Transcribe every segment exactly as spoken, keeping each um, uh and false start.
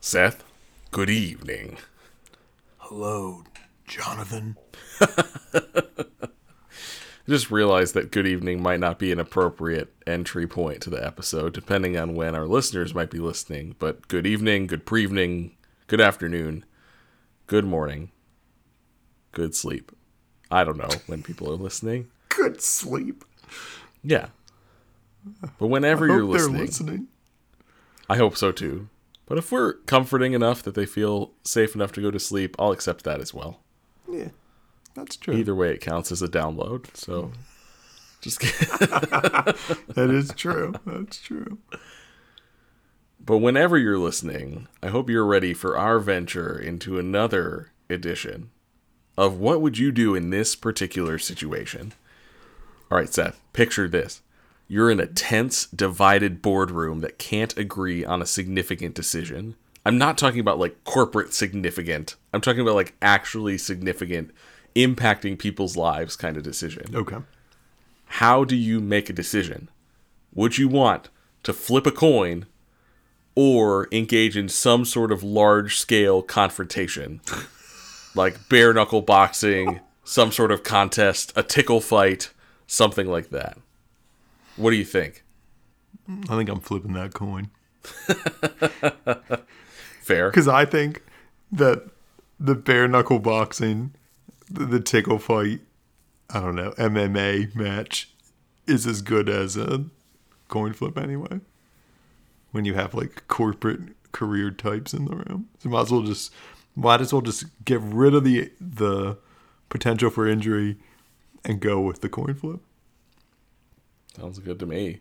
Seth, good evening. Hello, Jonathan. I just realized that good evening might not be an appropriate entry point to the episode, depending on when our listeners might be listening. But good evening, good pre-evening, good afternoon, good morning, good sleep. I don't know when people are listening. Good sleep. Yeah. But whenever I you're hope they're listening, listening. I hope so too. But if we're comforting enough that they feel safe enough to go to sleep, I'll accept that as well. Yeah, that's true. Either way, it counts as a download. So, just kidding. That is true. That's true. But whenever you're listening, I hope you're ready for our venture into another edition of What Would You Do in This Particular Situation? All right, Seth, picture this. You're in a tense, divided boardroom that can't agree on a significant decision. I'm not talking about like corporate significant. I'm talking about like actually significant, impacting people's lives kind of decision. Okay. How do you make a decision? Would you want to flip a coin or engage in some sort of large-scale confrontation? Like bare knuckle boxing, some sort of contest, a tickle fight, something like that. What do you think? I think I'm flipping that coin. Fair. Because I think that the bare knuckle boxing, the, the tickle fight, I don't know, M M A match is as good as a coin flip anyway. When you have like corporate career types in the room. So might as well just might as well just get rid of the the potential for injury and go with the coin flip. Sounds good to me.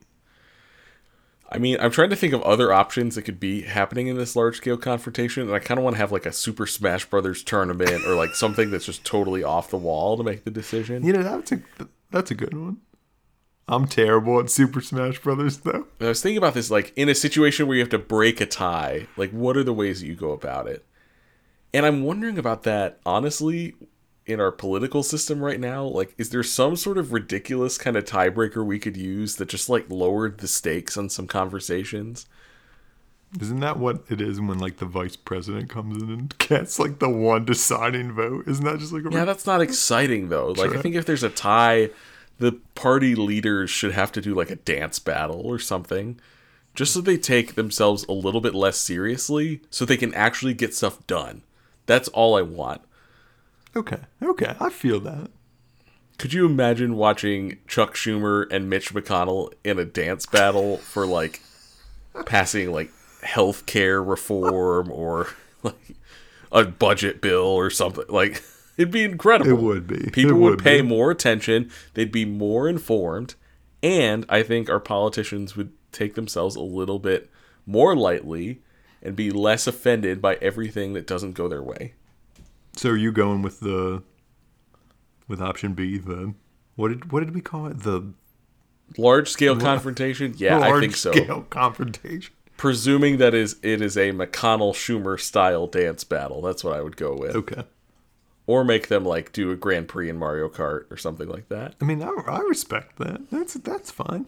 I mean, I'm trying to think of other options that could be happening in this large-scale confrontation, and I kind of want to have like a Super Smash Brothers tournament or like something that's just totally off the wall to make the decision. You know, that's a that's a good one. I'm terrible at Super Smash Brothers, though. I was thinking about this, like, in a situation where you have to break a tie, like, what are the ways that you go about it? And I'm wondering about that, honestly, in our political system right now. Like, is there some sort of ridiculous kind of tiebreaker we could use that just, like, lowered the stakes on some conversations? Isn't that what it is when, like, the vice president comes in and gets, like, the one deciding vote? Isn't that just, like, a... Yeah, that's not exciting, though. Like, Sure. I think if there's a tie, the party leaders should have to do, like, a dance battle or something. Just so they take themselves a little bit less seriously, so they can actually get stuff done. That's all I want. Okay, okay, I feel that. Could you imagine watching Chuck Schumer and Mitch McConnell in a dance battle for, like, passing, like, healthcare reform or, like, a budget bill or something? Like, it'd be incredible. It would be. People It would would pay be. more attention. They'd be more informed. And I think our politicians would take themselves a little bit more lightly and be less offended by everything that doesn't go their way. So are you going with the... with option B, the... What did what did we call it? The Large-scale confrontation? Yeah, I think so. large-scale confrontation. Presuming that is it is a McConnell-Schumer style dance battle. That's what I would go with. Okay. Or make them, like, do a Grand Prix in Mario Kart or something like that. I mean, I, I respect that. That's that's fine.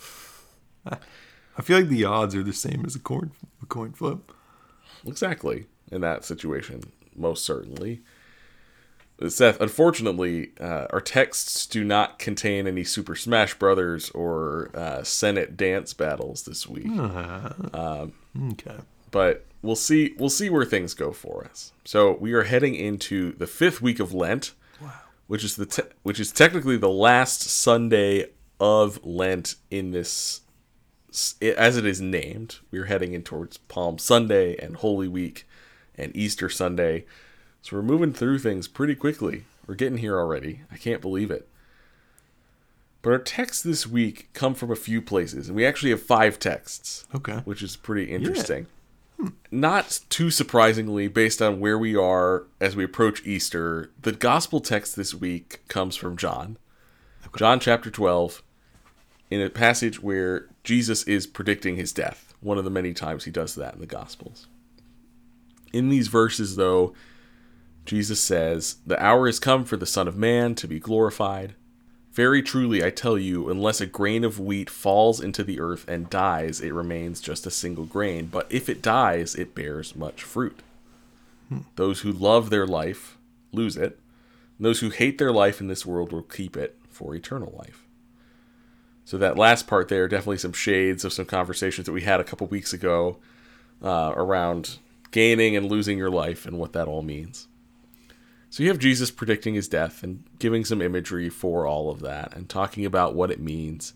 I, I feel like the odds are the same as a coin a coin flip. Exactly. In that situation, most certainly. Seth, unfortunately, uh, our texts do not contain any Super Smash Brothers or uh, Senate dance battles this week. Um, okay. But we'll see. We'll see where things go for us. So we are heading into the fifth week of Lent, Wow. which is the te- which is technically the last Sunday of Lent in this, as it is named. We're heading in towards Palm Sunday and Holy Week and Easter Sunday. So we're moving through things pretty quickly. We're getting here already. I can't believe it. But our texts this week come from a few places, and we actually have five texts. Okay. Which is pretty interesting. Not too surprisingly, based on where we are as we approach Easter, the gospel text this week comes from John. Okay. John chapter twelve, in a passage where Jesus is predicting his death. One of the many times he does that in the Gospels. In these verses, though, Jesus says, "The hour has come for the Son of Man to be glorified. Very truly, I tell you, unless a grain of wheat falls into the earth and dies, it remains just a single grain. But if it dies, it bears much fruit. Hmm. Those who love their life lose it. And those who hate their life in this world will keep it for eternal life. So that last part there, definitely some shades of some conversations that we had a couple weeks ago uh, around gaining and losing your life and what that all means. So you have Jesus predicting his death and giving some imagery for all of that and talking about what it means.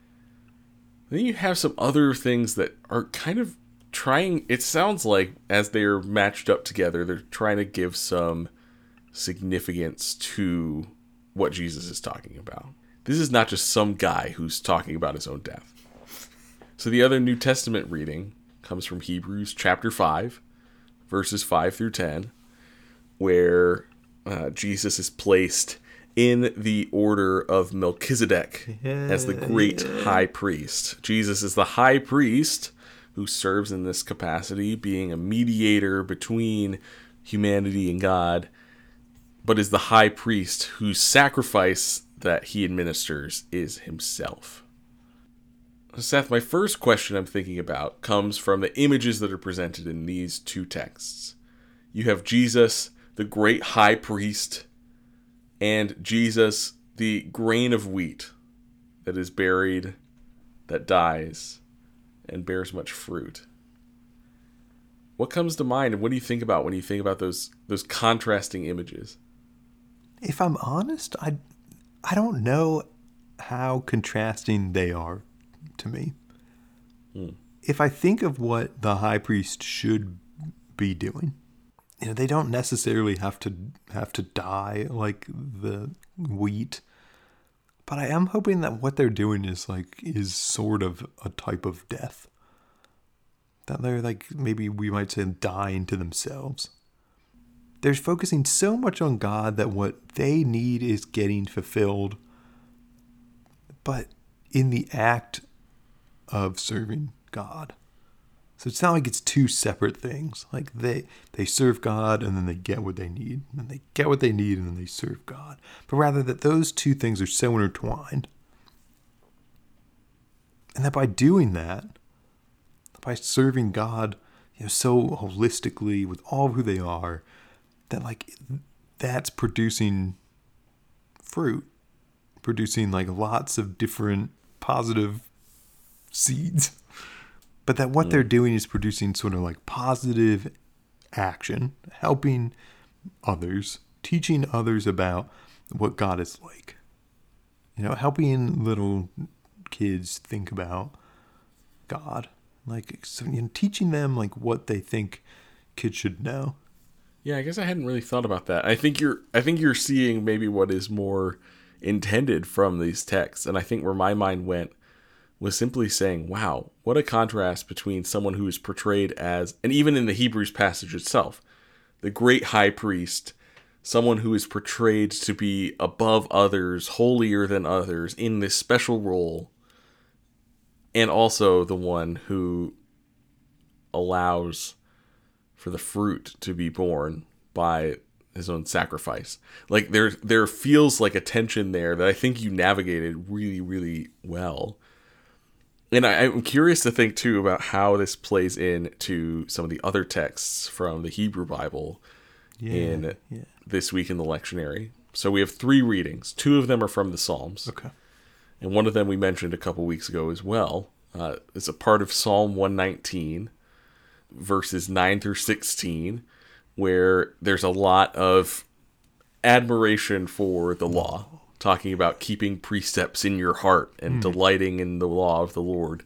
Then you have some other things that are kind of trying, it sounds like as they're matched up together, they're trying to give some significance to what Jesus is talking about. This is not just some guy who's talking about his own death. So the other New Testament reading comes from Hebrews chapter five, verses five through ten, where uh, Jesus is placed in the order of Melchizedek as the great high priest. Jesus is the high priest who serves in this capacity, being a mediator between humanity and God, but is the high priest whose sacrifice that he administers is himself. Seth, my first question I'm thinking about comes from the images that are presented in these two texts. You have Jesus, the great high priest, and Jesus, the grain of wheat that is buried, that dies, and bears much fruit. What comes to mind, and what do you think about when you think about those those contrasting images? If I'm honest, I I don't know how contrasting they are to me. Hmm. If I think of what the high priest should be doing, you know, they don't necessarily have to have to die like the wheat, but I am hoping that what they're doing is like is sort of a type of death. That they're like, maybe we might say, dying to themselves. They're focusing so much on God that what they need is getting fulfilled. But in the act of serving God. So it's not like it's two separate things. Like they, they serve God and then they get what they need. And then they get what they need and then they serve God. But rather that those two things are so intertwined. And that by doing that, by serving God, you know, so holistically with all of who they are, that like that's producing fruit, producing like lots of different positive seeds, but that what mm. they're doing is producing sort of like positive action, helping others, teaching others about what God is like, you know, helping little kids think about God, like so, you know, teaching them like what they think kids should know. Yeah, I guess I hadn't really thought about that. I think you're I think you're seeing maybe what is more intended from these texts. And I think where my mind went was simply saying, wow, what a contrast between someone who is portrayed as, and even in the Hebrews passage itself, the great high priest, someone who is portrayed to be above others, holier than others, in this special role, and also the one who allows for the fruit to be born by his own sacrifice. Like there, there feels like a tension there that I think you navigated really, really well. And I, I'm curious to think too about how this plays into some of the other texts from the Hebrew Bible yeah, in yeah. this week in the lectionary. So we have three readings. Two of them are from the Psalms. Okay. And one of them we mentioned a couple weeks ago as well. Uh, it's a part of Psalm one nineteen. Verses nine through sixteen, where there's a lot of admiration for the law, talking about keeping precepts in your heart and mm. delighting in the law of the Lord.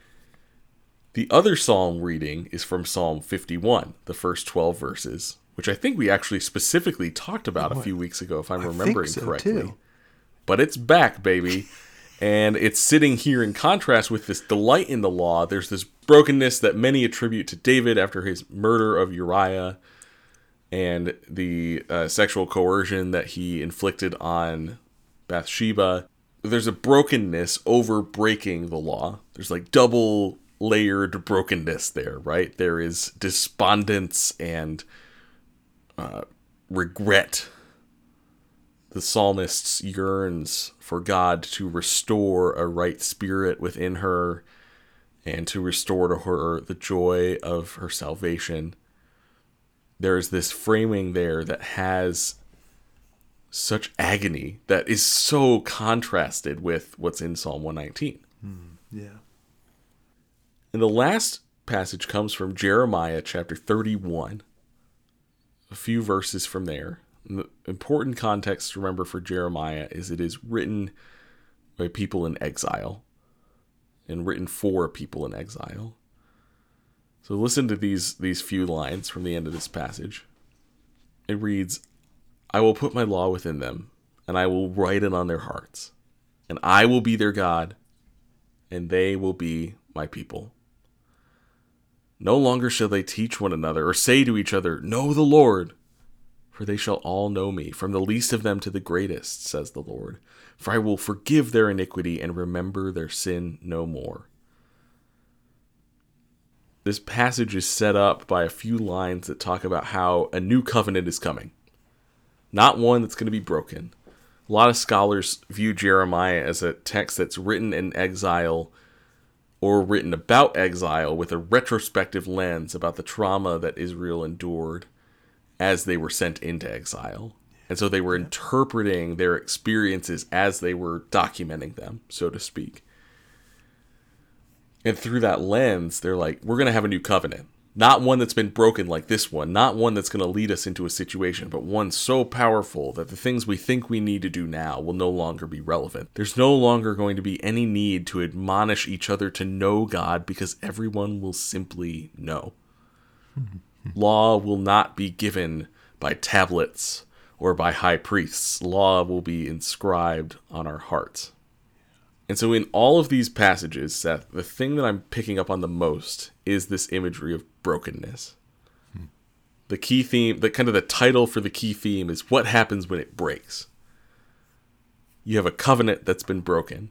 The other psalm reading is from Psalm fifty-one, the first twelve verses, which I think we actually specifically talked about oh, a few weeks ago, if I'm I remembering think so correctly. Too. But it's back, baby. And it's sitting here in contrast with this delight in the law. There's this brokenness that many attribute to David after his murder of Uriah and the uh, sexual coercion that he inflicted on Bathsheba. There's a brokenness over breaking the law. There's like double layered brokenness there, right? There is despondence and uh, regret the psalmist yearns for God to restore a right spirit within her and to restore to her the joy of her salvation. There's this framing there that has such agony that is so contrasted with what's in Psalm one nineteen. Mm, yeah. And the last passage comes from Jeremiah chapter thirty-one. A few verses from there. And the important context to remember for Jeremiah is it is written by people in exile and written for people in exile. So listen to these, these few lines from the end of this passage. It reads, I will put my law within them, and I will write it on their hearts, and I will be their God, and they will be my people. No longer shall they teach one another, or say to each other, know the Lord, for they shall all know me, from the least of them to the greatest, says the Lord. For I will forgive their iniquity and remember their sin no more. This passage is set up by a few lines that talk about how a new covenant is coming. Not one that's going to be broken. A lot of scholars view Jeremiah as a text that's written in exile or written about exile with a retrospective lens about the trauma that Israel endured as they were sent into exile. And so they were interpreting their experiences as they were documenting them, so to speak. And through that lens, they're like, we're going to have a new covenant. Not one that's been broken like this one. Not one that's going to lead us into a situation, but one so powerful that the things we think we need to do now will no longer be relevant. There's no longer going to be any need to admonish each other to know God because everyone will simply know. Law will not be given by tablets or by high priests. Law will be inscribed on our hearts. And so in all of these passages, Seth, the thing that I'm picking up on the most is this imagery of brokenness. Hmm. The key theme, the kind of the title for the key theme is what happens when it breaks. You have a covenant that's been broken,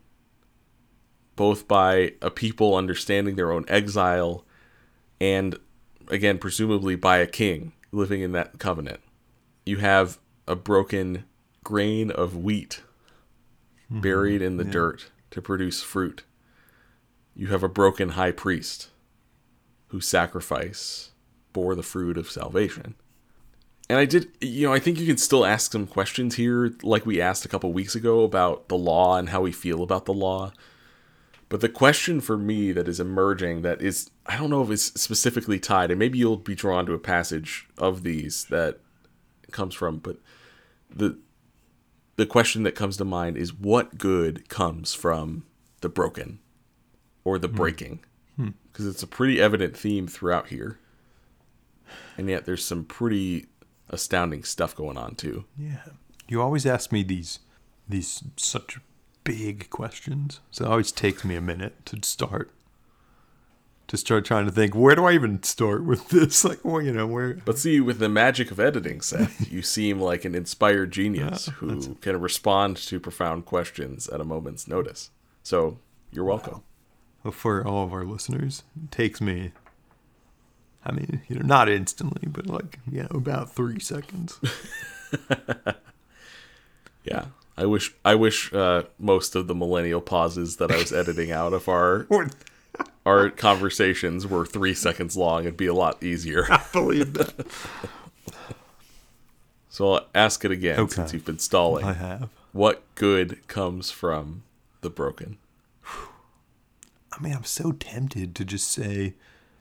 both by a people understanding their own exile and, again, presumably by a king living in that covenant. You have a broken grain of wheat mm-hmm. buried in the yeah. dirt to produce fruit. You have a broken high priest whose sacrifice bore the fruit of salvation. And I did, you know, I think you can still ask some questions here, like we asked a couple weeks ago about the law and how we feel about the law. But the question for me that is emerging that is, I don't know if it's specifically tied, and maybe you'll be drawn to a passage of these that it comes from, but the the question that comes to mind is what good comes from the broken or the breaking? Because hmm. it's a pretty evident theme throughout here. And yet there's some pretty astounding stuff going on too. Yeah. You always ask me these these such big questions. So it always takes me a minute to start. To start trying to think, where do I even start with this? Like, well, you know, where... But see, with the magic of editing, Seth, you seem like an inspired genius yeah, who can respond to profound questions at a moment's notice. So, you're welcome. Wow. Well, for all of our listeners, it takes me, I mean, you know, not instantly, but like, you know, about three seconds. Yeah. I wish I wish uh, most of the millennial pauses that I was editing out of our... Our conversations were three seconds long. It'd be a lot easier. I believe that. So I'll ask it again okay. since you've been stalling. I have. What good comes from the broken? I mean, I'm so tempted to just say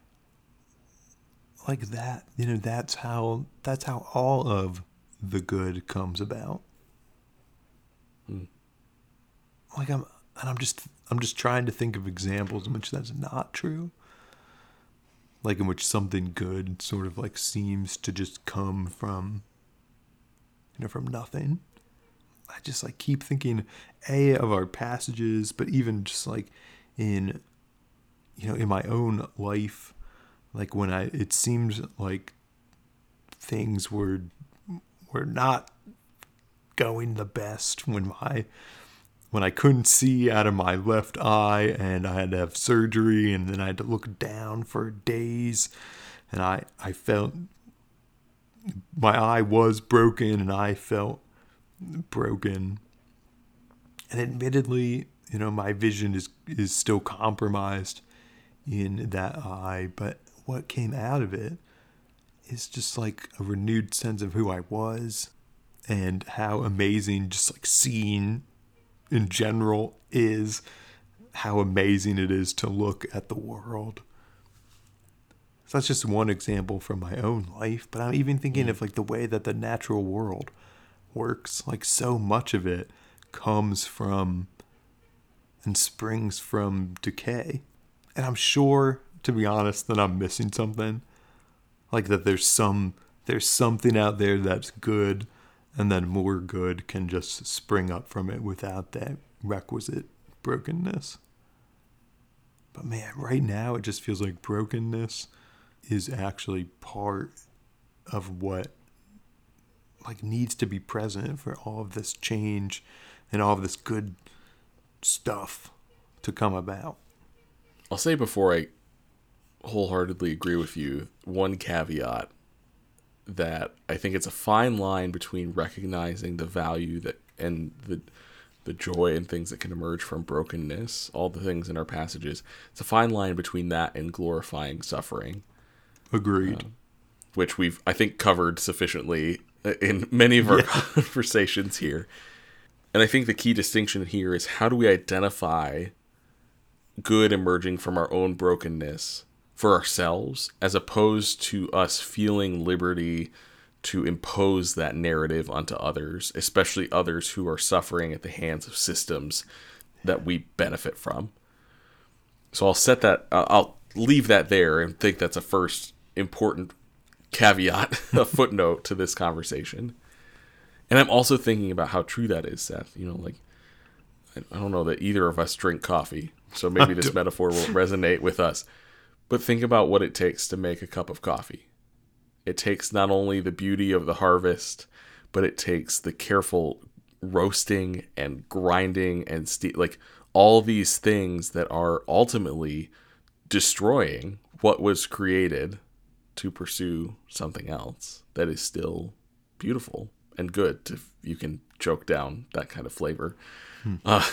like that. You know, that's how that's how all of the good comes about. Hmm. Like I'm, and I'm just. I'm just trying to think of examples in which that's not true. Like in which something good sort of like seems to just come from, you know, from nothing. I just like keep thinking, A, of our passages, but even just like in, you know, in my own life, like when I, it seems like things were, were not going the best when my, when I couldn't see out of my left eye and I had to have surgery and then I had to look down for days and I, I felt my eye was broken and I felt broken. And admittedly, you know, my vision is is still compromised in that eye, but what came out of it is just like a renewed sense of who I was and how amazing just like seeing in general is, how amazing it is to look at the world. So that's just one example from my own life, but I'm even thinking mm. of like the way that the natural world works. Like so much of it comes from and springs from decay. And I'm sure, to be honest, that I'm missing something. Like that there's some there's something out there that's good, and then more good can just spring up from it without that requisite brokenness. But man, right now it just feels like brokenness is actually part of what like needs to be present for all of this change and all of this good stuff to come about. I'll say before I wholeheartedly agree with you, one caveat that I think it's a fine line between recognizing the value that and the the joy and things that can emerge from brokenness, all the things in our passages. It's a fine line between that and glorifying suffering. Agreed. Uh, which we've, I think, covered sufficiently in many of our yeah. conversations here. And I think the key distinction here is how do we identify good emerging from our own brokenness for ourselves, as opposed to us feeling liberty to impose that narrative onto others, especially others who are suffering at the hands of systems that we benefit from. So I'll set that, uh, I'll leave that there and think that's a first important caveat, a footnote to this conversation. And I'm also thinking about how true that is, Seth. You know, like, I don't know that either of us drink coffee, so maybe this metaphor will resonate with us. But think about what it takes to make a cup of coffee. It takes not only the beauty of the harvest, but it takes the careful roasting and grinding and ste- like all these things that are ultimately destroying what was created to pursue something else that is still beautiful and good if you can choke down that kind of flavor. Hmm. Uh,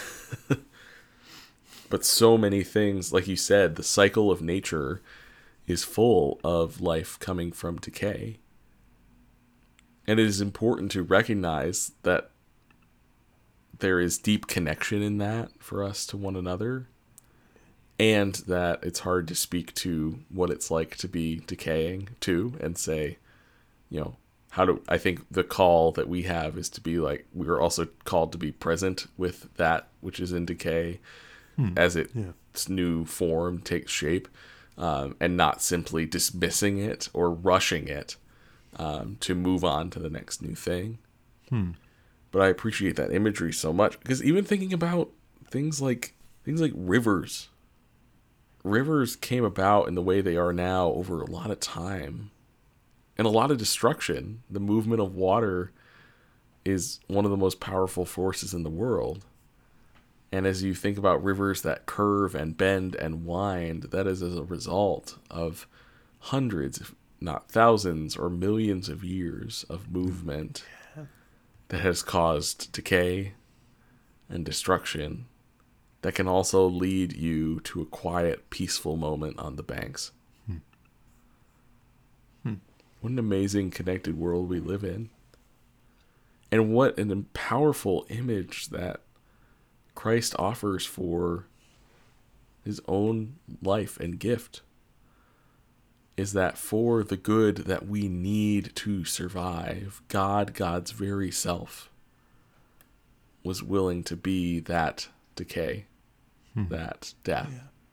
but so many things, like you said, the cycle of nature is full of life coming from decay. And it is important to recognize that there is deep connection in that for us to one another, and that it's hard to speak to what it's like to be decaying too and say, you know, how do I think the call that we have is to be like, we're also called to be present with that which is in decay hmm. as it, yeah. its new form takes shape. Um, and not simply dismissing it or rushing it um, to move on to the next new thing. Hmm. But I appreciate that imagery so much, because even thinking about things like things like rivers, rivers came about in the way they are now over a lot of time and a lot of destruction. The movement of water is one of the most powerful forces in the world. And as you think about rivers that curve and bend and wind, that is as a result of hundreds, if not thousands or millions of years of movement yeah. that has caused decay and destruction that can also lead you to a quiet, peaceful moment on the banks. Hmm. Hmm. What an amazing connected world we live in. And what an powerful image that Christ offers for his own life and gift, is that for the good that we need to survive, God, God's very self, was willing to be that decay, hmm. that death.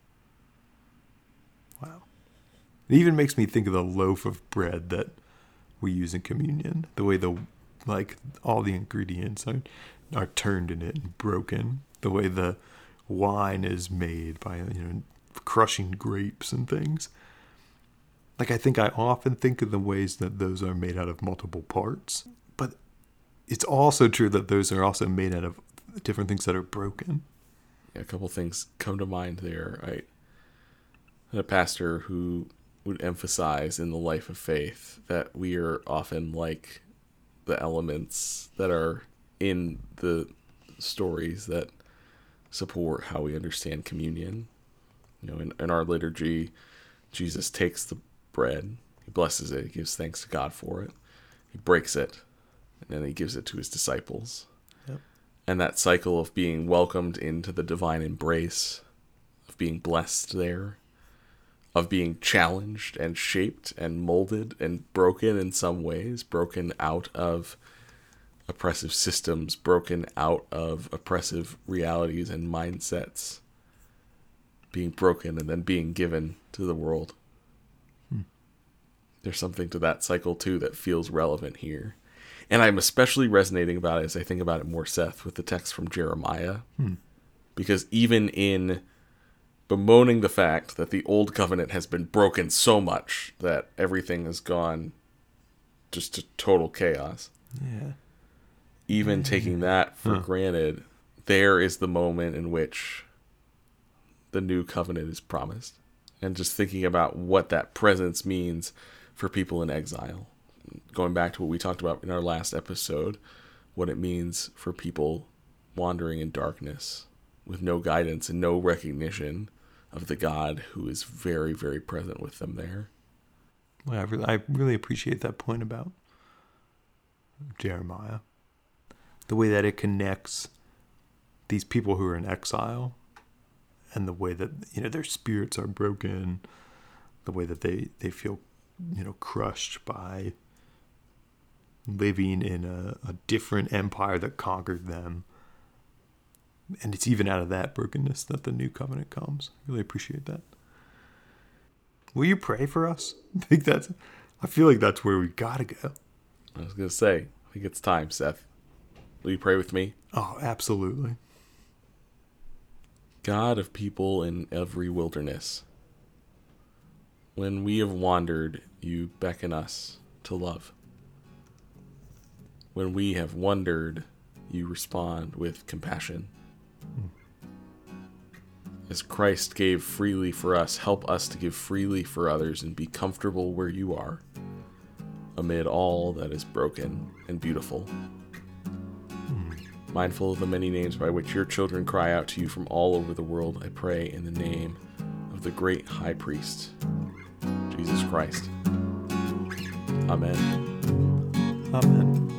Yeah. Wow. It even makes me think of the loaf of bread that we use in communion, the way the like all the ingredients are, are turned in it and broken. The way the wine is made by, you know, crushing grapes and things. Like, I think I often think of the ways that those are made out of multiple parts. But it's also true that those are also made out of different things that are broken. Yeah, a couple things come to mind there. I had a pastor who would emphasize in the life of faith that we are often like the elements that are in the stories that support how we understand communion. You know, in, in our liturgy, Jesus takes the bread, he blesses it, he gives thanks to God for it, he breaks it, and then he gives it to his disciples. Yep. And that cycle of being welcomed into the divine embrace, of being blessed there, of being challenged and shaped and molded and broken in some ways, broken out of oppressive systems, broken out of oppressive realities and mindsets, being broken and then being given to the world. Hmm. There's something to that cycle too that feels relevant here. And I'm especially resonating about it as I think about it more, Seth, with the text from Jeremiah. Hmm. Because even in bemoaning the fact that the old covenant has been broken so much that everything has gone just to total chaos. Yeah. Even taking that for huh. granted, there is the moment in which the new covenant is promised. And just thinking about what that presence means for people in exile. Going back to what we talked about in our last episode, what it means for people wandering in darkness with no guidance and no recognition of the God who is very, very present with them there. Well, I really, I really appreciate that point about Jeremiah. The way that it connects these people who are in exile and the way that, you know, their spirits are broken, the way that they, they feel, you know, crushed by living in a, a different empire that conquered them. And it's even out of that brokenness that the new covenant comes. Really appreciate that. Will you pray for us? I think that's, I feel like that's where we gotta go. I was gonna say, I think it's time, Seth. Will you pray with me? Oh, absolutely. God of people in every wilderness, when we have wandered, you beckon us to love. When we have wondered, you respond with compassion. As Christ gave freely for us, help us to give freely for others and be comfortable where you are, amid all that is broken and beautiful. Mm. Mindful of the many names by which your children cry out to you from all over the world, I pray in the name of the great high priest, Jesus Christ. Amen. Amen.